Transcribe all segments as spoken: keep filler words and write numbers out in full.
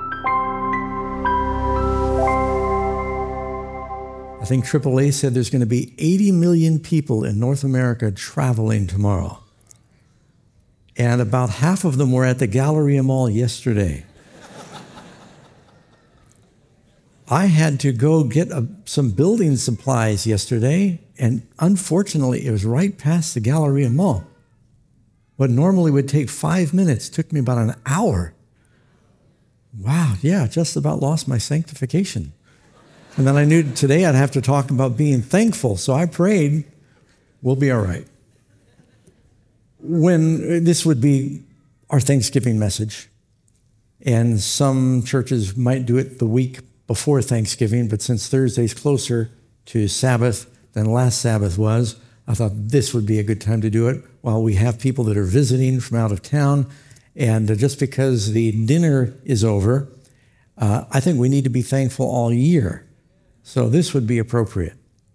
I think triple A said there's going to be eighty million people in North America traveling tomorrow. And about half of them were at the Galleria Mall yesterday. I had to go get a, some building supplies yesterday, and unfortunately, it was right past the Galleria Mall. What normally would take five minutes took me about an hour. Wow, yeah, just about lost my sanctification. And then I knew today I'd have to talk about being thankful, so I prayed, we'll be all right. When this would be our Thanksgiving message, and some churches might do it the week before Thanksgiving, but since Thursday's closer to Sabbath than last Sabbath was, I thought this would be a good time to do it while we have people that are visiting from out of town. And just because the dinner is over, uh, I think we need to be thankful all year. So this would be appropriate.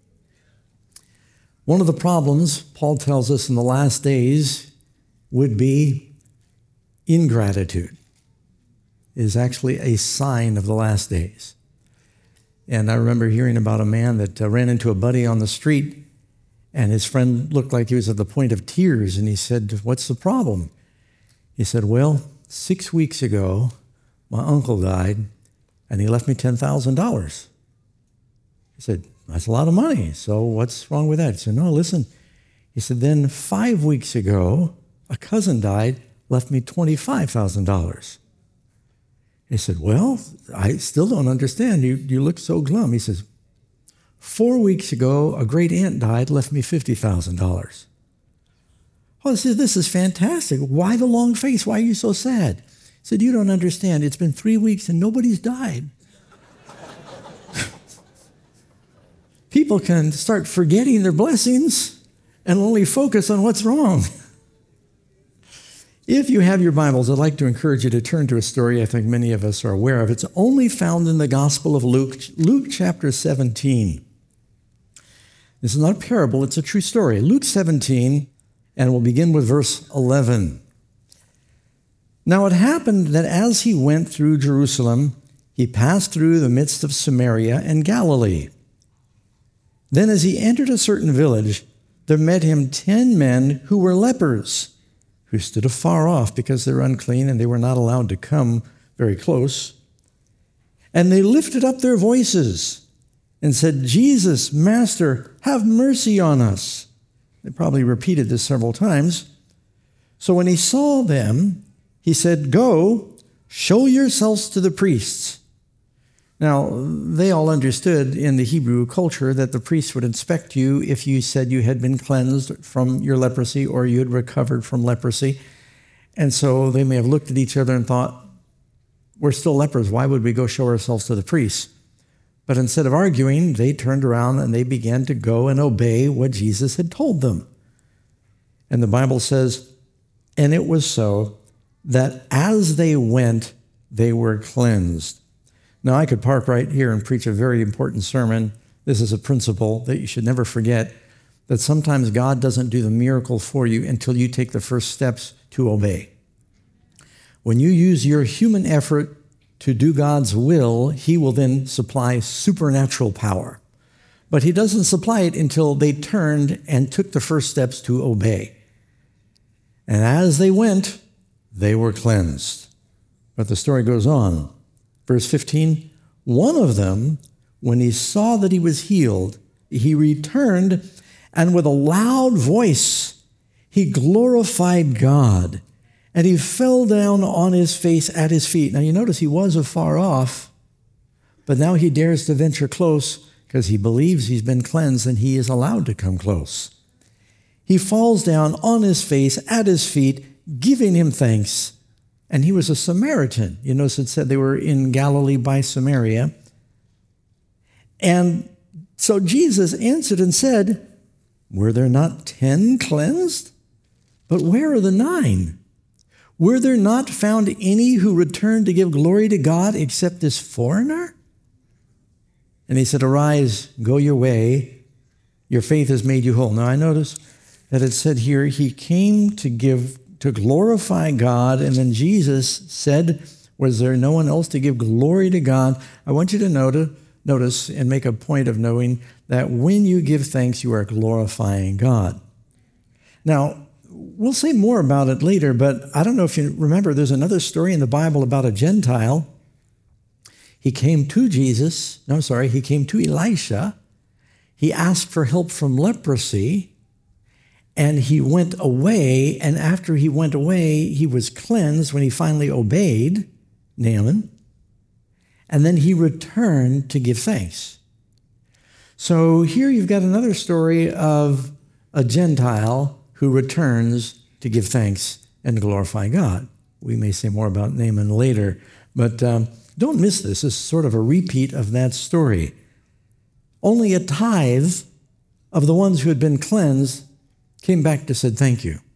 One of the problems, Paul tells us in the last days, would be ingratitude. It is actually a sign of the last days. And I remember hearing about a man that uh, ran into a buddy on the street, and his friend looked like he was at the point of tears, and he said, "What's the problem?" He said, "Well, six weeks ago, my uncle died, and he left me ten thousand dollars. He said, "That's a lot of money, so what's wrong with that?" He said, "No, listen." He said, "Then five weeks ago, a cousin died, left me twenty-five thousand dollars. He said, "Well, I still don't understand. You, you look so glum." He says, "Four weeks ago, a great aunt died, left me fifty thousand dollars. Oh, I said, "This is fantastic. Why the long face? Why are you so sad?" He said, "You don't understand. It's been three weeks and nobody's died." People can start forgetting their blessings and only focus on what's wrong. If you have your Bibles, I'd like to encourage you to turn to a story I think many of us are aware of. It's only found in the Gospel of Luke, Luke chapter seventeen. This is not a parable, it's a true story. Luke seventeen, and we'll begin with verse eleven. "Now it happened that as he went through Jerusalem, he passed through the midst of Samaria and Galilee. Then as he entered a certain village, there met him ten men who were lepers, who stood afar off because they were unclean and they were not allowed to come very close. And they lifted up their voices and said, 'Jesus, Master, have mercy on us.'" They probably repeated this several times. "So when he saw them, he said, 'Go, show yourselves to the priests.'" Now, they all understood in the Hebrew culture that the priests would inspect you if you said you had been cleansed from your leprosy or you had recovered from leprosy. And so they may have looked at each other and thought, "We're still lepers. Why would we go show ourselves to the priests?" But instead of arguing, they turned around and they began to go and obey what Jesus had told them. And the Bible says, "And it was so that as they went, they were cleansed." Now, I could park right here and preach a very important sermon. This is a principle that you should never forget, that sometimes God doesn't do the miracle for you until you take the first steps to obey. When you use your human effort to do God's will, he will then supply supernatural power. But he doesn't supply it until they turned and took the first steps to obey. And as they went, they were cleansed. But the story goes on. Verse fifteen, "One of them, when he saw that he was healed, he returned, and with a loud voice, he glorified God, and he fell down on his face at his feet." Now you notice he was afar off, but now he dares to venture close because he believes he's been cleansed and he is allowed to come close. He falls down on his face at his feet, giving him thanks. And he was a Samaritan. You notice it said they were in Galilee by Samaria. And so Jesus answered and said, "Were there not ten cleansed? But where are the nine? Were there not found any who returned to give glory to God except this foreigner?" And he said, "Arise, go your way. Your faith has made you whole." Now I notice that it said here, he came to give to glorify God, and then Jesus said, Was there no one else to give glory to God? I want you to notice, notice and make a point of knowing that when you give thanks, you are glorifying God. Now, we'll say more about it later, but I don't know if you remember, there's another story in the Bible about a Gentile. He came to Jesus, no, sorry, he came to Elisha. He asked for help from leprosy, and he went away, and after he went away, he was cleansed when he finally obeyed Naaman, and then he returned to give thanks. So here you've got another story of a Gentile who returns to give thanks and glorify God. We may say more about Naaman later, but um, don't miss this. This is sort of a repeat of that story. Only a tithe of the ones who had been cleansed came back to said thank you.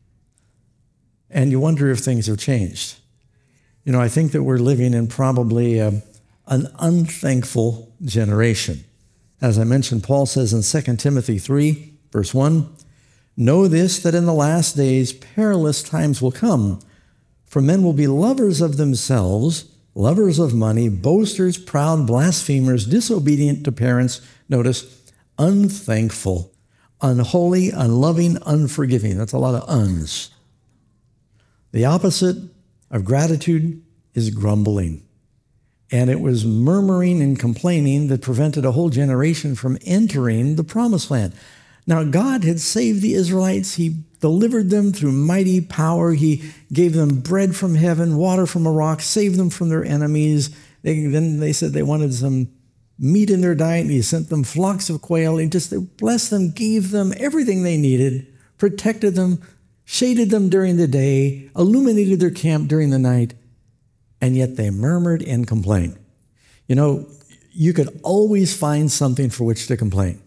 And you wonder if things have changed. You know, I think that we're living in probably a, an unthankful generation. As I mentioned, Paul says in Second Timothy three, verse one, "Know this, that in the last days perilous times will come, for men will be lovers of themselves, lovers of money, boasters, proud, blasphemers, disobedient to parents," notice, unthankful, unholy, unloving, unforgiving. That's a lot of uns. The opposite of gratitude is grumbling. And it was murmuring and complaining that prevented a whole generation from entering the promised land. Now, God had saved the Israelites. He delivered them through mighty power. He gave them bread from heaven, water from a rock, saved them from their enemies. They, then they said they wanted some meat in their diet, and he sent them flocks of quail. He just blessed them, gave them everything they needed, protected them, shaded them during the day, illuminated their camp during the night, and yet they murmured and complained. You know, you could always find something for which to complain.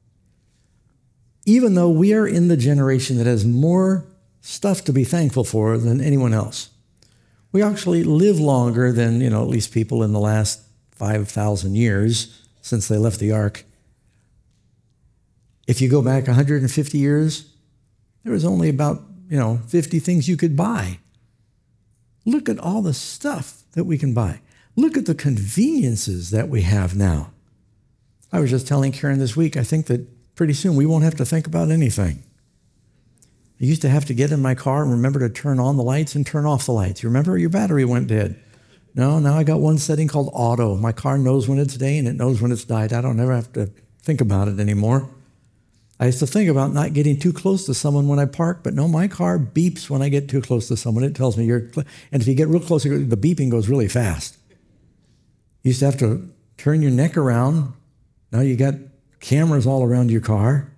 Even though we are in the generation that has more stuff to be thankful for than anyone else. We actually live longer than, you know, at least people in the last five thousand years since they left the ark. If you go back one hundred fifty years, there was only about, you know, fifty things you could buy. Look at all the stuff that we can buy. Look at the conveniences that we have now. I was just telling Karen this week, I think that pretty soon we won't have to think about anything. I used to have to get in my car and remember to turn on the lights and turn off the lights. You remember your battery went dead. No, now I got one setting called auto. My car knows when it's day and it knows when it's died. I don't ever have to think about it anymore. I used to think about not getting too close to someone when I park, but no, my car beeps when I get too close to someone. It tells me you're, cl- and if you get real close, the beeping goes really fast. You used to have to turn your neck around. Now you got cameras all around your car.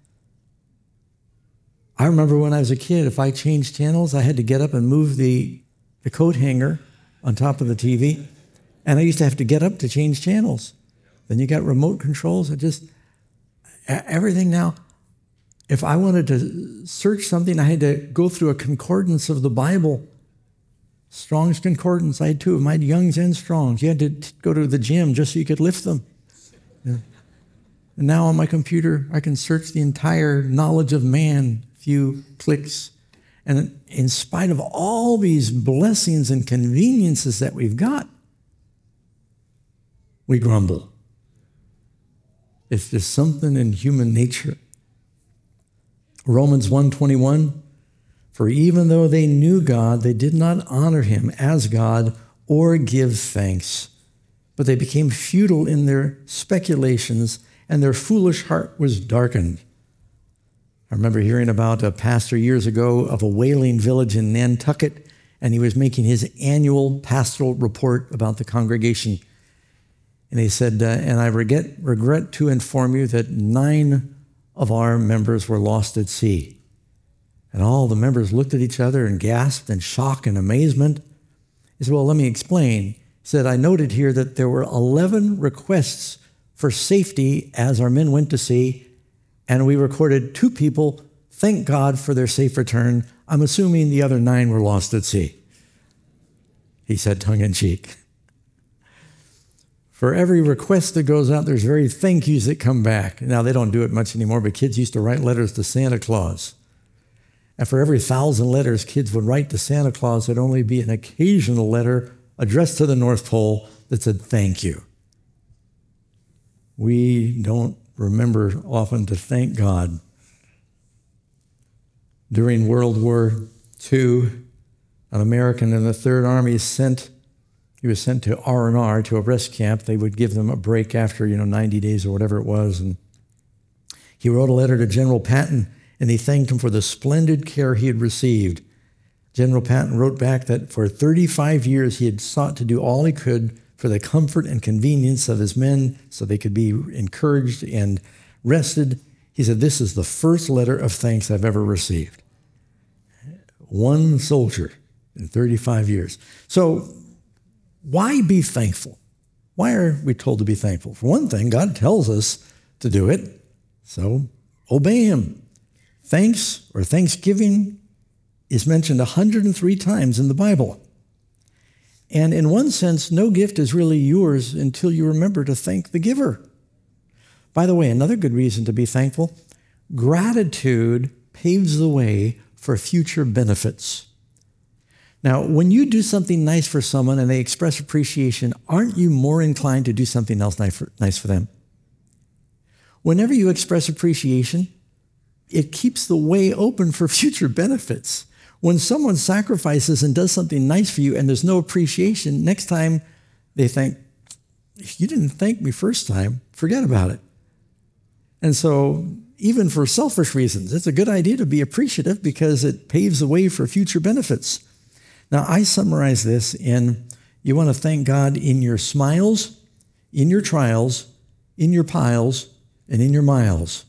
I remember when I was a kid, if I changed channels, I had to get up and move the, the coat hanger on top of the T V, and I used to have to get up to change channels. Then you got remote controls. It just, everything now. If I wanted to search something, I had to go through a concordance of the Bible. Strong's Concordance. I had two of them. I had Young's and Strong's. You had to t- go to the gym just so you could lift them. Yeah. And now on my computer, I can search the entire knowledge of man, few clicks. And in spite of all these blessings and conveniences that we've got, we grumble. It's just something in human nature. Romans one twenty-one, "For even though they knew God, they did not honor him as God or give thanks, but they became futile in their speculations, and their foolish heart was darkened." I remember hearing about a pastor years ago of a whaling village in Nantucket, and he was making his annual pastoral report about the congregation. And he said, uh, and I regret, regret to inform you that nine of our members were lost at sea. And all the members looked at each other and gasped in shock and amazement. He said, well, let me explain. He said, I noted here that there were eleven requests for safety as our men went to sea, and we recorded two people, thank God for their safe return. I'm assuming the other nine were lost at sea. He said tongue-in-cheek. For every request that goes out, there's very thank yous that come back. Now, they don't do it much anymore, but kids used to write letters to Santa Claus. And for every thousand letters kids would write to Santa Claus, there'd only be an occasional letter addressed to the North Pole that said, thank you. We don't remember often to thank God. During World War Two, an American in the Third Army sent, he was sent to R and R, to a rest camp. They would give them a break after, you know, ninety days or whatever it was. And he wrote a letter to General Patton, and he thanked him for the splendid care he had received. General Patton wrote back that for thirty-five years he had sought to do all he could for the comfort and convenience of his men so they could be encouraged and rested. He said, this is the first letter of thanks I've ever received. One soldier in thirty-five years. So why be thankful? Why are we told to be thankful? For one thing, God tells us to do it, so obey him. Thanks or thanksgiving is mentioned one hundred three times in the Bible. And in one sense, no gift is really yours until you remember to thank the giver. By the way, another good reason to be thankful, gratitude paves the way for future benefits. Now, when you do something nice for someone and they express appreciation, aren't you more inclined to do something else nice for, nice for them? Whenever you express appreciation, it keeps the way open for future benefits. When someone sacrifices and does something nice for you and there's no appreciation, next time they think, if you didn't thank me first time, forget about it. And so even for selfish reasons, it's a good idea to be appreciative because it paves the way for future benefits. Now, I summarize this in, you want to thank God in your smiles, in your trials, in your piles, and in your miles.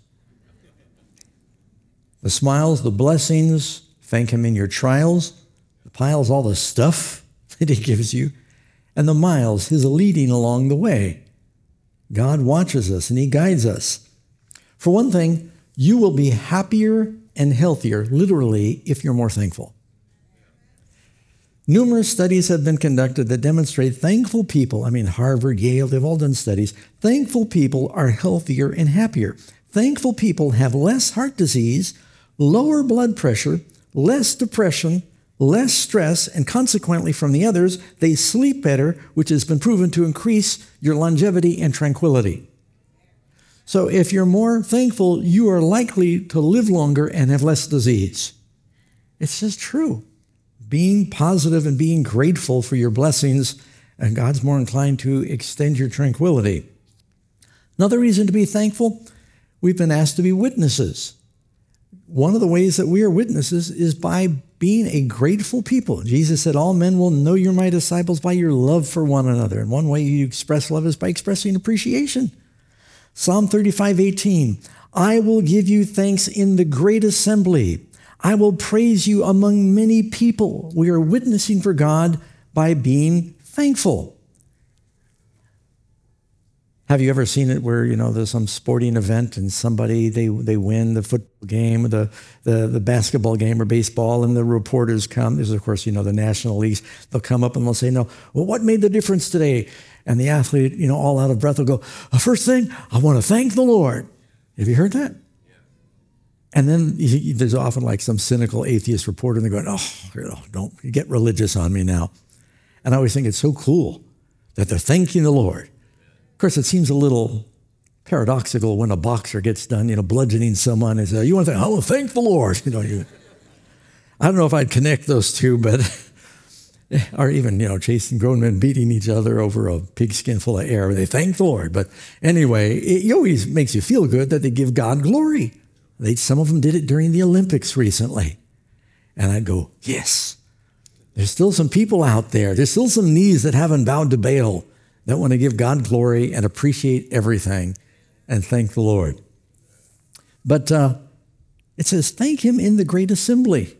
The smiles, the blessings, thank him in your trials. The piles, all the stuff that he gives you. And the miles, his leading along the way. God watches us and he guides us. For one thing, you will be happier and healthier, literally, if you're more thankful. Numerous studies have been conducted that demonstrate thankful people, I mean, Harvard, Yale, they've all done studies. Thankful people are healthier and happier. Thankful people have less heart disease, lower blood pressure, less depression, less stress, and consequently from the others, they sleep better, which has been proven to increase your longevity and tranquility. So if you're more thankful, you are likely to live longer and have less disease. It's just true. Being positive and being grateful for your blessings, and God's more inclined to extend your tranquility. Another reason to be thankful, we've been asked to be witnesses. One of the ways that we are witnesses is by being a grateful people. Jesus said, all men will know you're my disciples by your love for one another. And one way you express love is by expressing appreciation. Psalm thirty-five eighteen, I will give you thanks in the great assembly. I will praise you among many people. We are witnessing for God by being thankful. Have you ever seen it where, you know, there's some sporting event and somebody, they they win the football game, or the, the, the basketball game or baseball, and the reporters come. This is, of course, you know, the National Leagues. They'll come up and they'll say, no, well, what made the difference today? And the athlete, you know, all out of breath will go, first thing, I want to thank the Lord. Have you heard that? Yeah. And then you, there's often like some cynical atheist reporter, and they're going, oh, you know, don't get religious on me now. And I always think it's so cool that they're thanking the Lord. Of course, it seems a little paradoxical when a boxer gets done, you know, bludgeoning someone and says, you want to thank, oh, thank the Lord. You know, you, I don't know if I'd connect those two, but, or even, you know, chasing grown men beating each other over a pigskin full of air. They thank the Lord. But anyway, it always makes you feel good that they give God glory. They, some of them did it during the Olympics recently. And I'd go, yes, there's still some people out there. There's still some knees that haven't bowed to Baal that want to give God glory and appreciate everything and thank the Lord. But uh, it says, thank him in the great assembly.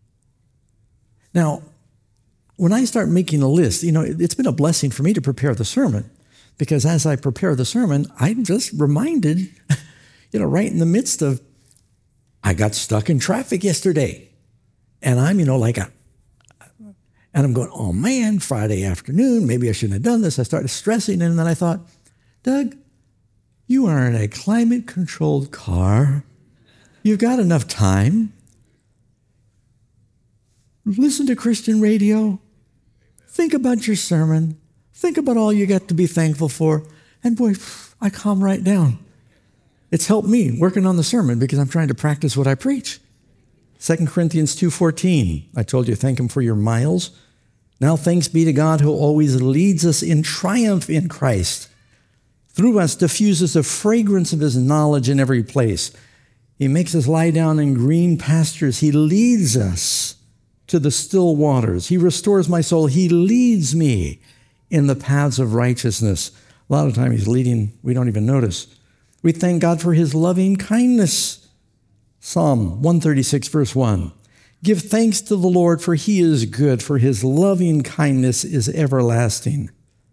Now, when I start making a list, you know, it's been a blessing for me to prepare the sermon, because as I prepare the sermon, I'm just reminded, you know, right in the midst of, I got stuck in traffic yesterday. And I'm, you know, like a, and I'm going, oh man, Friday afternoon, maybe I shouldn't have done this. I started stressing, and then I thought, Doug, you are in a climate-controlled car. You've got enough time. Listen to Christian radio. Think about your sermon. Think about all you got to be thankful for. And boy, I calm right down. It's helped me working on the sermon because I'm trying to practice what I preach. Second Corinthians two fourteen, I told you, thank him for your miles. Now thanks be to God who always leads us in triumph in Christ. Through us diffuses the fragrance of his knowledge in every place. He makes us lie down in green pastures. He leads us to the still waters. He restores my soul. He leads me in the paths of righteousness. A lot of time he's leading, we don't even notice. We thank God for his loving kindness. Psalm one thirty-six, verse one. Give thanks to the Lord, for he is good, for his loving kindness is everlasting.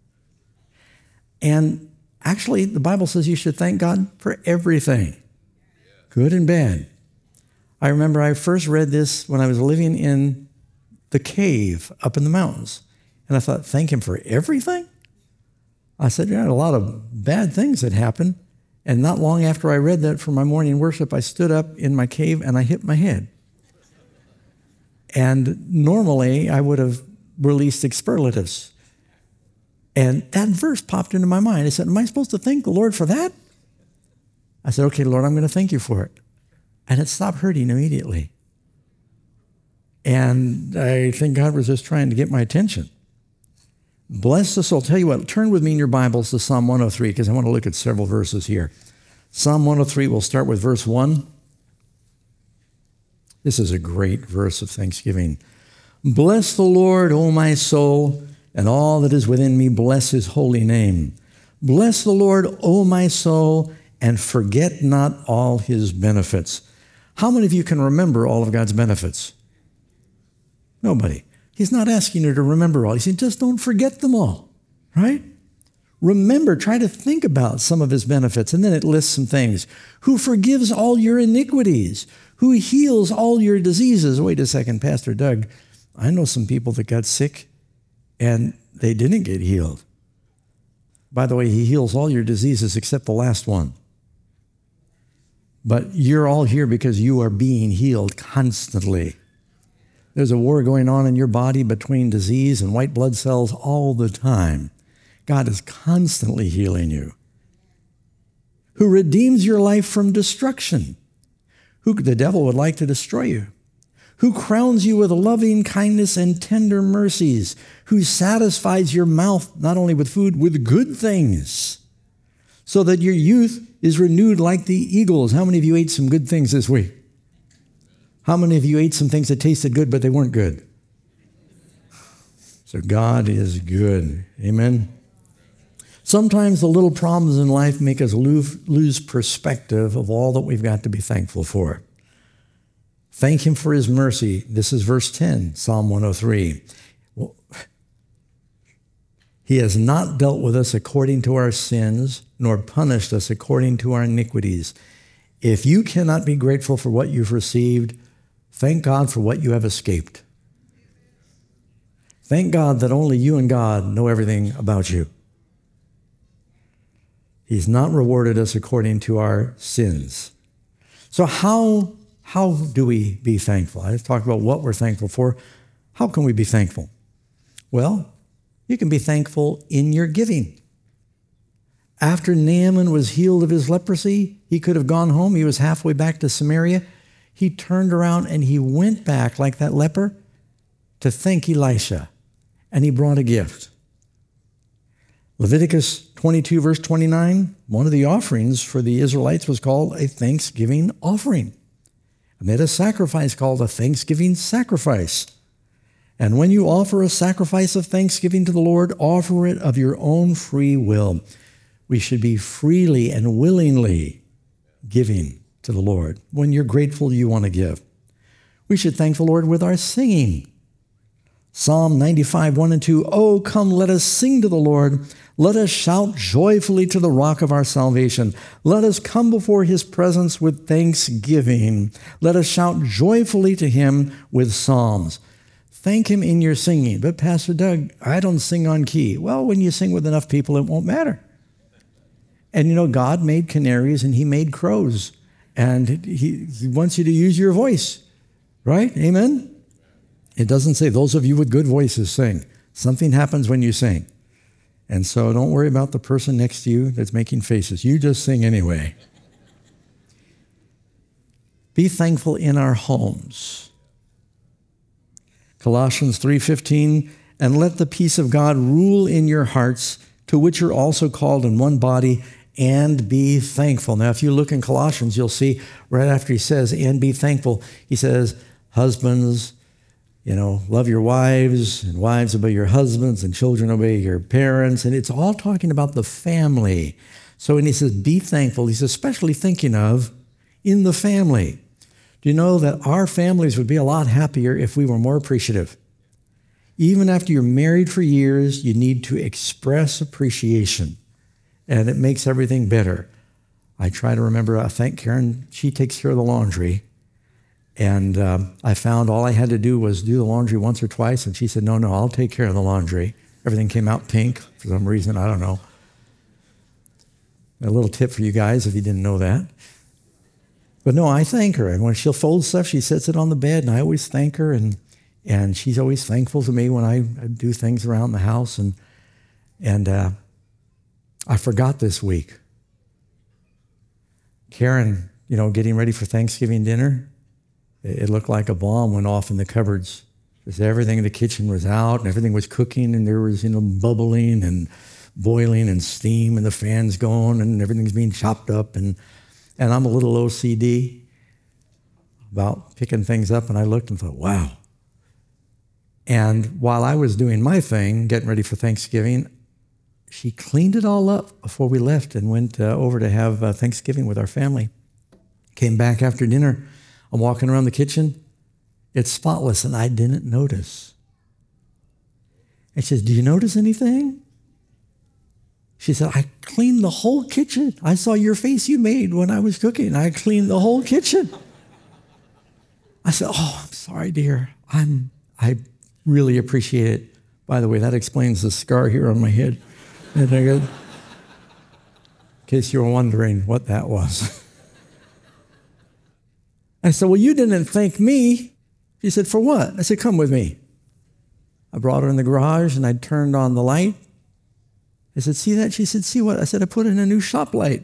And actually, the Bible says you should thank God for everything, good and bad. I remember I first read this when I was living in the cave up in the mountains. And I thought, thank him for everything? I said, yeah, a lot of bad things that happened. And not long after I read that for my morning worship, I stood up in my cave and I hit my head. And normally I would have released expletives. And that verse popped into my mind. I said, am I supposed to thank the Lord for that? I said, okay, Lord, I'm going to thank you for it. And it stopped hurting immediately. And I think God was just trying to get my attention. Bless the soul. Tell you what, turn with me in your Bibles to Psalm one oh three, because I want to look at several verses here. Psalm one oh three, we'll start with verse one. This is a great verse of thanksgiving. Bless the Lord, O my soul, and all that is within me, bless his holy name. Bless the Lord, O my soul, and forget not all his benefits. How many of you can remember all of God's benefits? Nobody. He's not asking you to remember all. He's saying, just don't forget them all, right? Remember, try to think about some of his benefits. And then it lists some things. Who forgives all your iniquities, who heals all your diseases. Wait a second, Pastor Doug, I know some people that got sick and they didn't get healed. By the way, he heals all your diseases except the last one. But you're all here because you are being healed constantly. There's a war going on in your body between disease and white blood cells all the time. God is constantly healing you. Who redeems your life from destruction. Who the devil would like to destroy you. Who crowns you with loving kindness and tender mercies. Who satisfies your mouth not only with food, with good things, so that your youth is renewed like the eagles. How many of you ate some good things this week? How many of you ate some things that tasted good, but they weren't good? So God is good. Amen? Sometimes the little problems in life make us lose, lose perspective of all that we've got to be thankful for. Thank him for his mercy. This is verse ten, Psalm one oh three. Well, he has not dealt with us according to our sins, nor punished us according to our iniquities. If you cannot be grateful for what you've received, thank God for what you have escaped. Thank God that only you and God know everything about you. He's not rewarded us according to our sins. So how, how do we be thankful? I talked about what we're thankful for. How can we be thankful? Well, you can be thankful in your giving. After Naaman was healed of his leprosy, he could have gone home. He was halfway back to Samaria. He turned around and he went back like that leper to thank Elisha, and he brought a gift. Leviticus twenty-two, verse twenty-nine, one of the offerings for the Israelites was called a thanksgiving offering. And they had a sacrifice called a thanksgiving sacrifice. And when you offer a sacrifice of thanksgiving to the Lord, offer it of your own free will. We should be freely and willingly giving to the Lord. When you're grateful, you want to give. We should thank the Lord with our singing. Psalm ninety-five, one and two, oh, come, let us sing to the Lord. Let us shout joyfully to the rock of our salvation. Let us come before his presence with thanksgiving. Let us shout joyfully to him with psalms. Thank him in your singing. But Pastor Doug, I don't sing on key. Well, when you sing with enough people, it won't matter. And you know, God made canaries and he made crows. And he, he wants you to use your voice, right? Amen? It doesn't say those of you with good voices sing. It Something happens when you sing. And so don't worry about the person next to you that's making faces. You just sing anyway. Be thankful in our homes. Colossians three fifteen, and let the peace of God rule in your hearts, to which you're also called in one body, and be thankful. Now, if you look in Colossians, you'll see right after he says, and be thankful, he says, husbands, you know, love your wives, and wives obey your husbands, and children obey your parents. And it's all talking about the family. So when he says, be thankful, he's especially thinking of in the family. Do you know that our families would be a lot happier if we were more appreciative? Even after you're married for years, you need to express appreciation, and it makes everything better. I try to remember, I thank Karen, she takes care of the laundry. And um, I found all I had to do was do the laundry once or twice, and she said, no, no, I'll take care of the laundry. Everything came out pink for some reason, I don't know. A little tip for you guys if you didn't know that. But no, I thank her. And when she'll fold stuff, she sets it on the bed, and I always thank her, and and she's always thankful to me when I, I do things around the house. And, and uh, I forgot this week. Karen, you know, getting ready for Thanksgiving dinner, it looked like a bomb went off in the cupboards. Because everything in the kitchen was out, and everything was cooking, and there was, you know, bubbling and boiling and steam, and the fan's going, and everything's being chopped up. And, and I'm a little O C D about picking things up, and I looked and thought, wow. And while I was doing my thing, getting ready for Thanksgiving, she cleaned it all up before we left and went uh, over to have uh, Thanksgiving with our family. Came back after dinner. I'm walking around the kitchen. It's spotless, and I didn't notice. And she says, do you notice anything? She said, I cleaned the whole kitchen. I saw your face you made when I was cooking. I cleaned the whole kitchen. I said, oh, I'm sorry, dear. I'm, I really appreciate it. By the way, that explains the scar here on my head. In case you were wondering what that was. I said, well, you didn't thank me. She said, for what? I said, come with me. I brought her in the garage, and I turned on the light. I said, see that? She said, see what? I said, I put in a new shop light.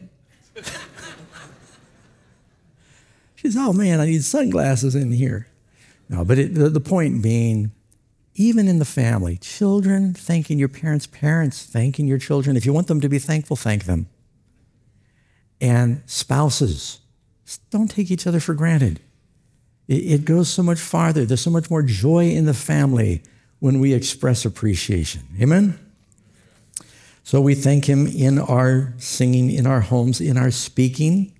She said, oh, man, I need sunglasses in here. No, but it, the, the point being, even in the family, children thanking your parents, parents thanking your children. If you want them to be thankful, thank them. And spouses, don't take each other for granted. It, it goes so much farther. There's so much more joy in the family when we express appreciation. Amen? So we thank him in our singing, in our homes, in our speaking.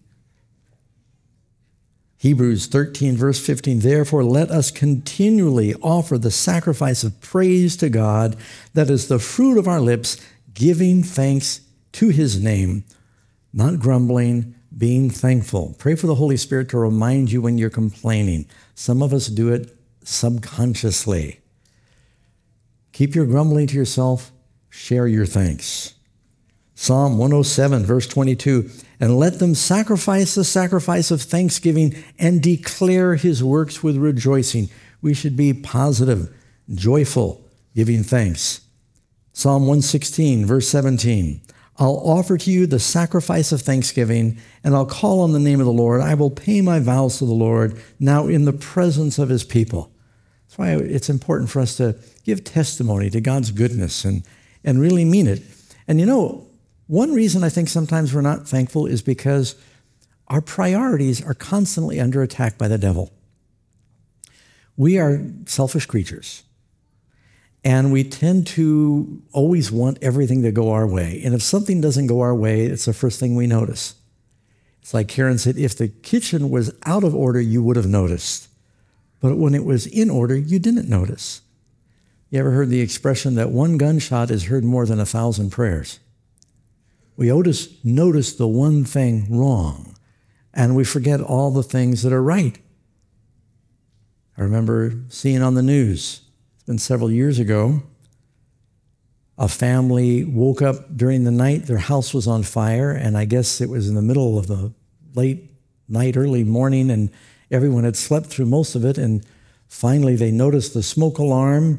Hebrews thirteen, verse fifteen, therefore let us continually offer the sacrifice of praise to God, that is the fruit of our lips, giving thanks to his name, not grumbling, being thankful. Pray for the Holy Spirit to remind you when you're complaining. Some of us do it subconsciously. Keep your grumbling to yourself. Share your thanks. Psalm one oh seven, verse twenty-two, and let them sacrifice the sacrifice of thanksgiving and declare his works with rejoicing. We should be positive, joyful, giving thanks. Psalm one sixteen, verse seventeen, I'll offer to you the sacrifice of thanksgiving, and I'll call on the name of the Lord. I will pay my vows to the Lord now in the presence of his people. That's why it's important for us to give testimony to God's goodness and, and really mean it. And you know, one reason I think sometimes we're not thankful is because our priorities are constantly under attack by the devil. We are selfish creatures, and we tend to always want everything to go our way. And if something doesn't go our way, it's the first thing we notice. It's like Karen said, if the kitchen was out of order, you would have noticed. But when it was in order, you didn't notice. You ever heard the expression that one gunshot is heard more than a thousand prayers? We always notice the one thing wrong, and we forget all the things that are right. I remember seeing on the news, it's been several years ago, a family woke up during the night, their house was on fire, and I guess it was in the middle of the late night, early morning, and everyone had slept through most of it, and finally they noticed the smoke alarm,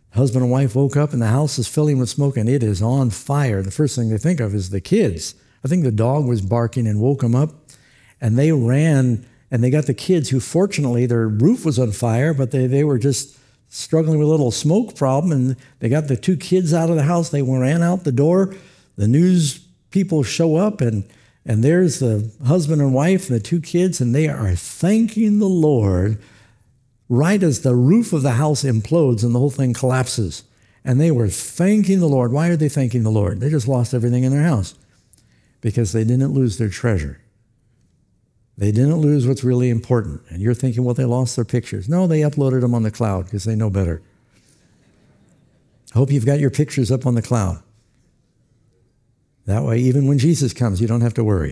Husband and wife woke up and the house is filling with smoke and it is on fire. The first thing they think of is the kids. I think the dog was barking and woke them up, and they ran and they got the kids who, fortunately, their roof was on fire, but they, they were just struggling with a little smoke problem, and they got the two kids out of the house. They ran out the door. The news people show up, and, and there's the husband and wife and the two kids, and they are thanking the Lord right as the roof of the house implodes and the whole thing collapses. And they were thanking the Lord. Why are they thanking the Lord? They just lost everything in their house because they didn't lose their treasure. They didn't lose what's really important. And you're thinking, well, they lost their pictures. No, they uploaded them on the cloud because they know better. I hope you've got your pictures up on the cloud. That way, even when Jesus comes, you don't have to worry.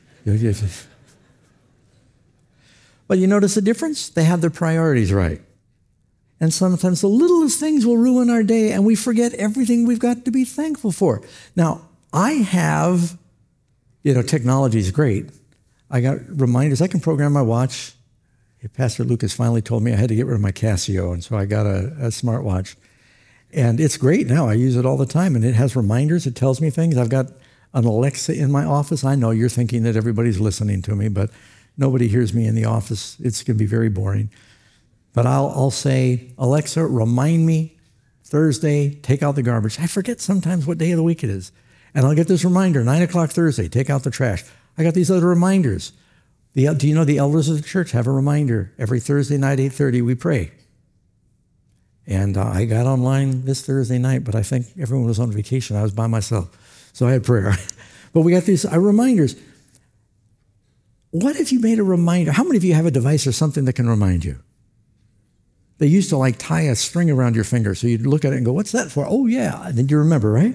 But you notice the difference? They have their priorities right. And sometimes the littlest things will ruin our day, and we forget everything we've got to be thankful for. Now, I have, you know, technology is great. I got reminders. I can program my watch. Pastor Lucas finally told me I had to get rid of my Casio, and so I got a, a smartwatch. And it's great now. I use it all the time, and it has reminders. It tells me things. I've got an Alexa in my office. I know you're thinking that everybody's listening to me, but nobody hears me in the office. It's going to be very boring. But I'll, I'll say, Alexa, remind me Thursday, take out the garbage. I forget sometimes what day of the week it is. And I'll get this reminder, nine o'clock Thursday, take out the trash. I got these other reminders. The, do you know the elders of the church have a reminder? Every Thursday night, eight thirty, we pray. And uh, I got online this Thursday night, but I think everyone was on vacation. I was by myself. So I had prayer. But we got these uh, reminders. What if you made a reminder? How many of you have a device or something that can remind you? They used to like tie a string around your finger. So you'd look at it and go, what's that for? Oh, yeah. And then you remember, right?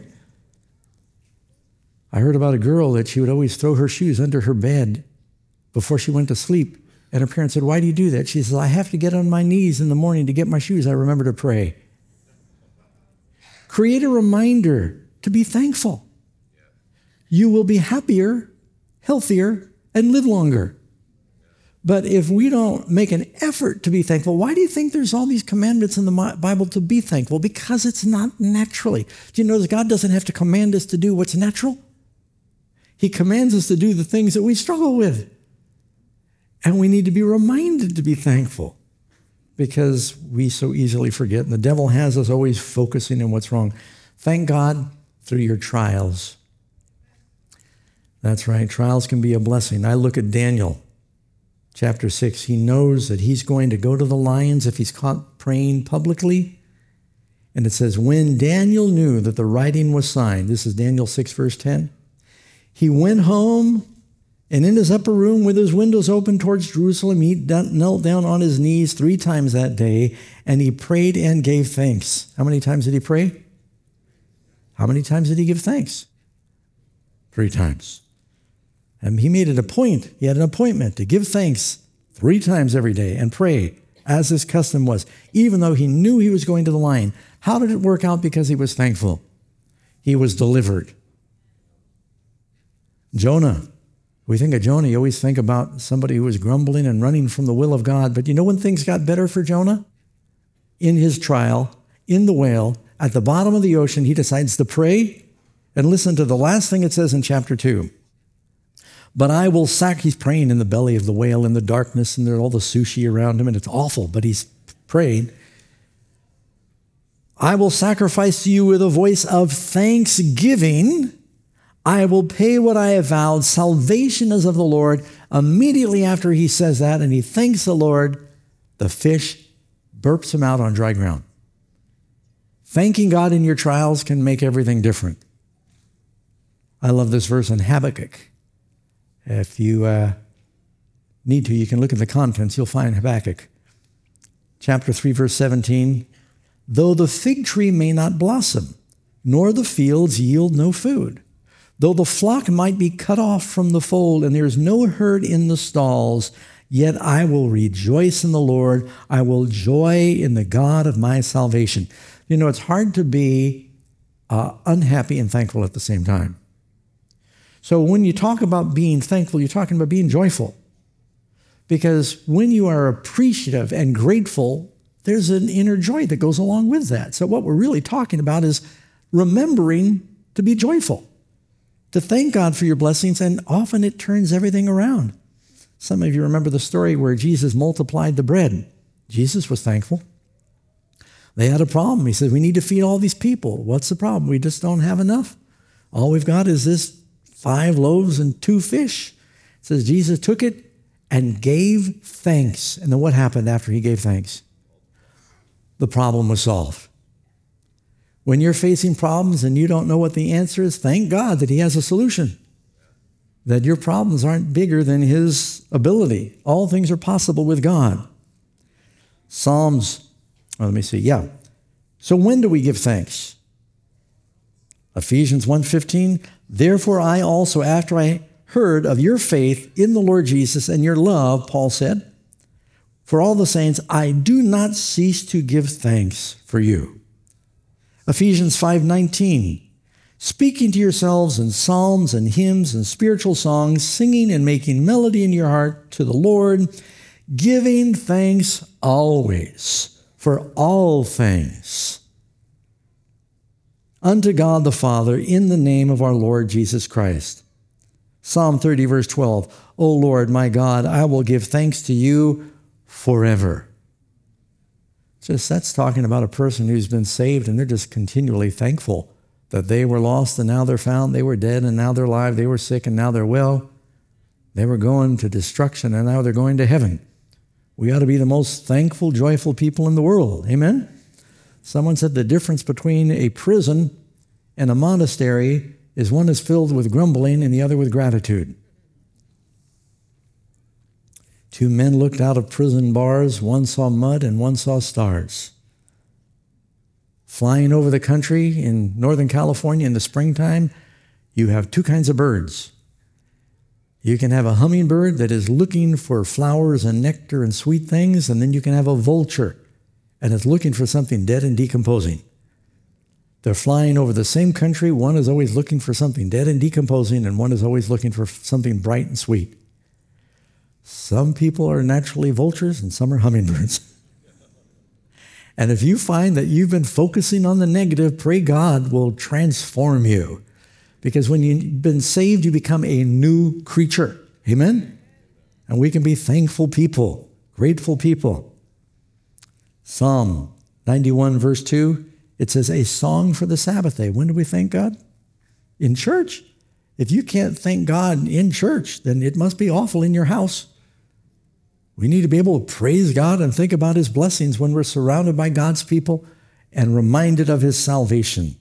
I heard about a girl that she would always throw her shoes under her bed before she went to sleep. And her parents said, why do you do that? She says, I have to get on my knees in the morning to get my shoes. I remember to pray. Create a reminder to be thankful. You will be happier, healthier, and live longer. But if we don't make an effort to be thankful, why do you think there's all these commandments in the Bible to be thankful? Because it's not naturally. Do you notice God doesn't have to command us to do what's natural? He commands us to do the things that we struggle with. And we need to be reminded to be thankful because we so easily forget. And the devil has us always focusing on what's wrong. Thank God through your trials. That's right. Trials can be a blessing. I look at Daniel, chapter six. He knows that he's going to go to the lions if he's caught praying publicly. And it says, when Daniel knew that the writing was signed, this is Daniel six, verse ten, he went home, and in his upper room with his windows open towards Jerusalem, he knelt down on his knees three times that day, and he prayed and gave thanks. How many times did he pray? How many times did he give thanks? Three times. And he made it a point. He had an appointment to give thanks three times every day and pray, as his custom was, even though he knew he was going to the lion. How did it work out? Because he was thankful. He was delivered. Jonah. We think of Jonah, you always think about somebody who was grumbling and running from the will of God. But you know when things got better for Jonah? In his trial, in the whale, at the bottom of the ocean, he decides to pray. And listen to the last thing it says in chapter two. But I will sack, he's praying in the belly of the whale in the darkness, and there's all the sushi around him, and it's awful, but he's praying. I will sacrifice to you with a voice of thanksgiving. I will pay what I have vowed. Salvation is of the Lord. Immediately after he says that and he thanks the Lord, the fish burps him out on dry ground. Thanking God in your trials can make everything different. I love this verse in Habakkuk. If you uh, need to, you can look at the contents. You'll find Habakkuk. Chapter three, verse seventeen. Though the fig tree may not blossom, nor the fields yield no food, though the flock might be cut off from the fold, and there is no herd in the stalls, yet I will rejoice in the Lord. I will joy in the God of my salvation. You know, it's hard to be uh, unhappy and thankful at the same time. So when you talk about being thankful, you're talking about being joyful. Because when you are appreciative and grateful there's an inner joy that goes along with that. So what we're really talking about is remembering to be joyful, to thank God for your blessings, and often it turns everything around. Some of you remember the story where Jesus multiplied the bread. Jesus was thankful. They had a problem. He said, we need to feed all these people. What's the problem? We just don't have enough. All we've got is this five loaves and two fish. It says Jesus took it and gave thanks. And then what happened after he gave thanks? The problem was solved. When you're facing problems and you don't know what the answer is, thank God that he has a solution. That your problems aren't bigger than his ability. All things are possible with God. Psalms, oh, let me see, yeah. So when do we give thanks? Ephesians one fifteen, therefore I also, after I heard of your faith in the Lord Jesus and your love, Paul said, for all the saints, I do not cease to give thanks for you. Ephesians five nineteen, speaking to yourselves in psalms and hymns and spiritual songs, singing and making melody in your heart to the Lord, giving thanks always for all things unto God the Father in the name of our Lord Jesus Christ. Psalm thirty, verse twelve, O Lord, my God, I will give thanks to you forever. Just that's talking about a person who's been saved and they're just continually thankful that they were lost and now they're found, they were dead and now they're alive, they were sick and now they're well. They were going to destruction and now they're going to heaven. We ought to be the most thankful, joyful people in the world. Amen? Someone said the difference between a prison and a monastery is one is filled with grumbling and the other with gratitude. Two men looked out of prison bars. One saw mud and one saw stars. Flying over the country in Northern California in the springtime, you have two kinds of birds. You can have a hummingbird that is looking for flowers and nectar and sweet things, and then you can have a vulture, and it's looking for something dead and decomposing. They're flying over the same country. One is always looking for something dead and decomposing, and one is always looking for something bright and sweet. Some people are naturally vultures, and some are hummingbirds. And if you find that you've been focusing on the negative, pray God will transform you. Because when you've been saved, you become a new creature. Amen? And we can be thankful people, grateful people. Psalm ninety-one, verse two, it says, a song for the Sabbath day. When do we thank God? In church. If you can't thank God in church, then it must be awful in your house. We need to be able to praise God and think about his blessings when we're surrounded by God's people and reminded of his salvation.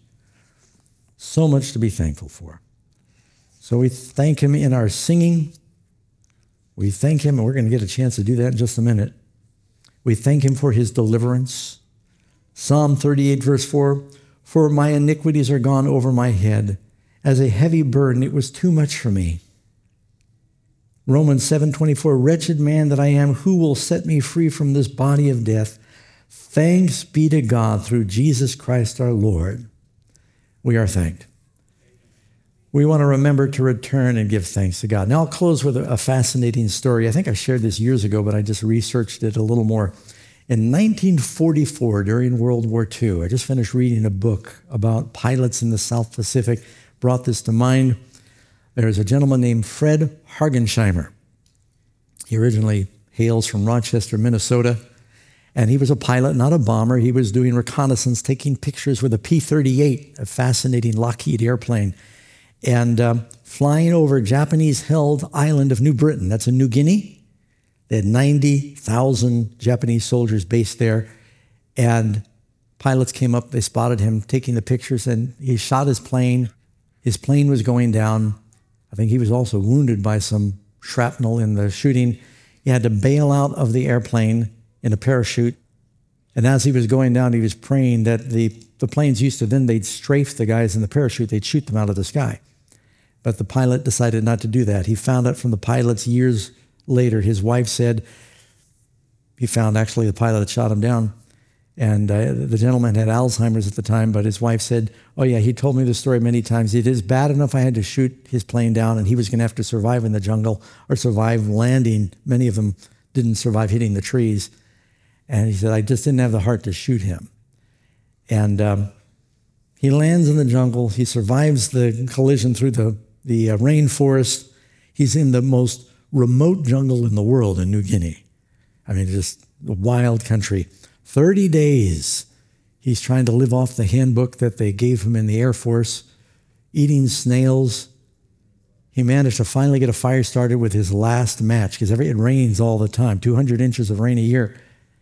So much to be thankful for. So we thank him in our singing. We thank him, and we're going to get a chance to do that in just a minute. We thank him for his deliverance. Psalm thirty-eight, verse four, for my iniquities are gone over my head. As a heavy burden, it was too much for me. Romans seven twenty-four, wretched man that I am, who will set me free from this body of death? Thanks be to God through Jesus Christ our Lord. We are thanked. We want to remember to return and give thanks to God. Now I'll close with a fascinating story. I think I shared this years ago, but I just researched it a little more. In nineteen forty-four, during World War Two, I just finished reading a book about pilots in the South Pacific, brought this to mind. There's a gentleman named Fred Hargensheimer. He originally hails from Rochester, Minnesota, and he was a pilot, not a bomber. He was doing reconnaissance, taking pictures with a P thirty-eight, a fascinating Lockheed airplane, and um, flying over Japanese-held island of New Britain. That's in New Guinea. They had ninety thousand Japanese soldiers based there, and pilots came up, they spotted him taking the pictures, and he shot his plane. His plane was going down. I think he was also wounded by some shrapnel in the shooting. He had to bail out of the airplane in a parachute. And as he was going down, he was praying that the, the planes used to, then they'd strafe the guys in the parachute, they'd shoot them out of the sky. But the pilot decided not to do that. He found out from the pilots years later. His wife said, he found actually the pilot had shot him down. And uh, the gentleman had Alzheimer's at the time, but his wife said, oh yeah, he told me the story many times. It is bad enough I had to shoot his plane down and he was going to have to survive in the jungle or survive landing. Many of them didn't survive hitting the trees. And he said, I just didn't have the heart to shoot him. And um, he lands in the jungle. He survives the collision through the, the uh, rainforest. He's in the most remote jungle in the world in New Guinea. I mean, just a wild country. thirty days, he's trying to live off the handbook that they gave him in the Air Force, eating snails. He managed to finally get a fire started with his last match, because it rains all the time, two hundred inches of rain a year.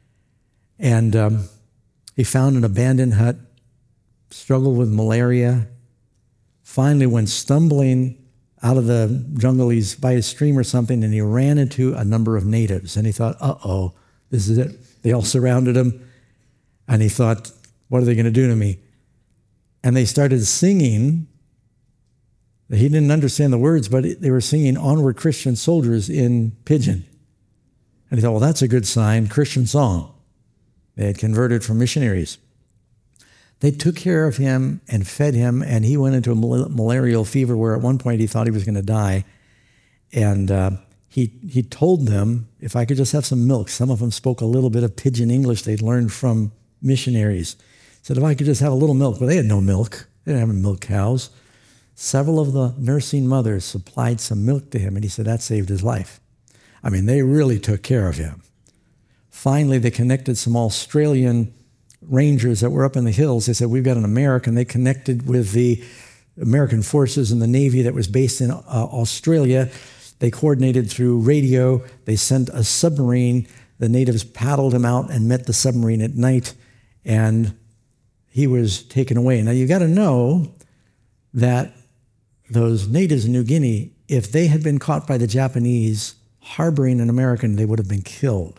And um, he found an abandoned hut, struggled with malaria, finally went stumbling out of the jungle. He's by a stream or something, and he ran into a number of natives. And he thought, uh-oh, this is it. They all surrounded him. And he thought, what are they going to do to me? And they started singing. He didn't understand the words, but they were singing Onward Christian Soldiers in Pidgin. And he thought, well, that's a good sign, Christian song. They had converted from missionaries. They took care of him and fed him, and he went into a mal- malarial fever where at one point he thought he was going to die. And uh, he, he told them, if I could just have some milk. Some of them spoke a little bit of Pidgin English they'd learned from missionaries. He said, if I could just have a little milk. Well, they had no milk. They didn't have milk cows. Several of the nursing mothers supplied some milk to him, and he said that saved his life. I mean, they really took care of him. Finally, they connected some Australian rangers that were up in the hills. They said, we've got an American. They connected with the American forces and the Navy that was based in uh, Australia. They coordinated through radio. They sent a submarine. The natives paddled him out and met the submarine at night, and he was taken away. Now, you got to know that those natives in New Guinea, if they had been caught by the Japanese harboring an American, they would have been killed.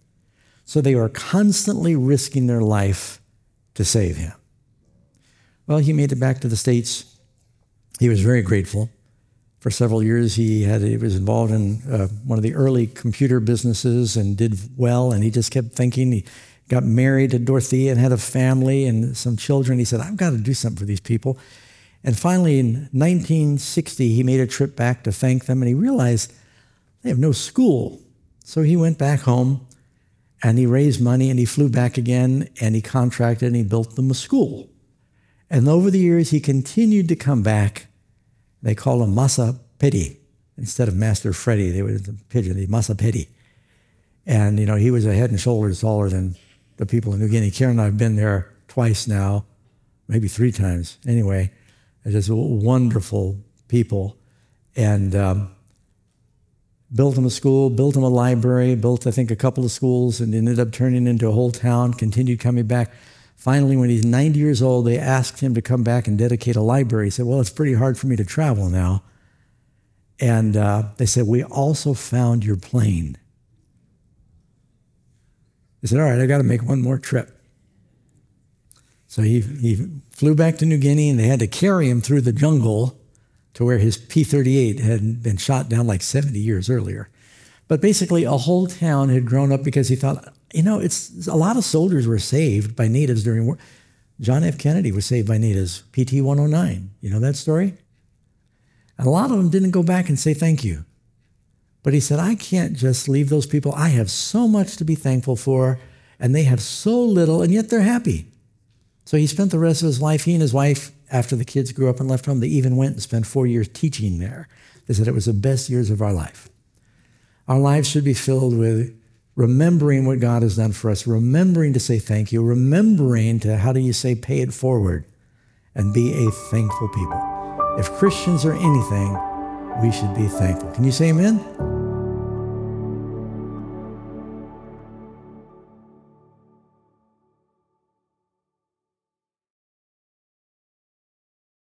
So they were constantly risking their life to save him. Well, he made it back to the States. He was very grateful. For several years, he had he was involved in uh, one of the early computer businesses and did well, and he just kept thinking. He got married to Dorothea and had a family and some children. He said, I've got to do something for these people. And finally, in nineteen sixty, he made a trip back to thank them, and he realized they have no school. So he went back home, and he raised money, and he flew back again, and he contracted, and he built them a school. And over the years, he continued to come back. They call him Masa Pedi. Instead of Master Freddy, they were the pigeon, the Masa Pedi. And, you know, he was a head and shoulders taller than the people in New Guinea. Karen and I have been there twice now, maybe three times. Anyway, they're just wonderful people. And um, built him a school, built him a library, built, I think, a couple of schools, and ended up turning into a whole town, continued coming back. Finally, when he's ninety years old, they asked him to come back and dedicate a library. He said, well, it's pretty hard for me to travel now. And uh, they said, we also found your plane. He said, all right, I got to make one more trip. So he, he flew back to New Guinea, and they had to carry him through the jungle to where his P thirty-eight had been shot down like seventy years earlier. But basically, a whole town had grown up because he thought, you know, it's a lot of soldiers were saved by natives during war. John F. Kennedy was saved by natives, P T one oh nine. You know that story? And a lot of them didn't go back and say thank you. But he said, I can't just leave those people. I have so much to be thankful for, and they have so little, and yet they're happy. So he spent the rest of his life, he and his wife, after the kids grew up and left home, they even went and spent four years teaching there. They said it was the best years of our life. Our lives should be filled with remembering what God has done for us, remembering to say thank you, remembering to, how do you say, pay it forward, and be a thankful people. If Christians are anything, we should be thankful. Can you say amen?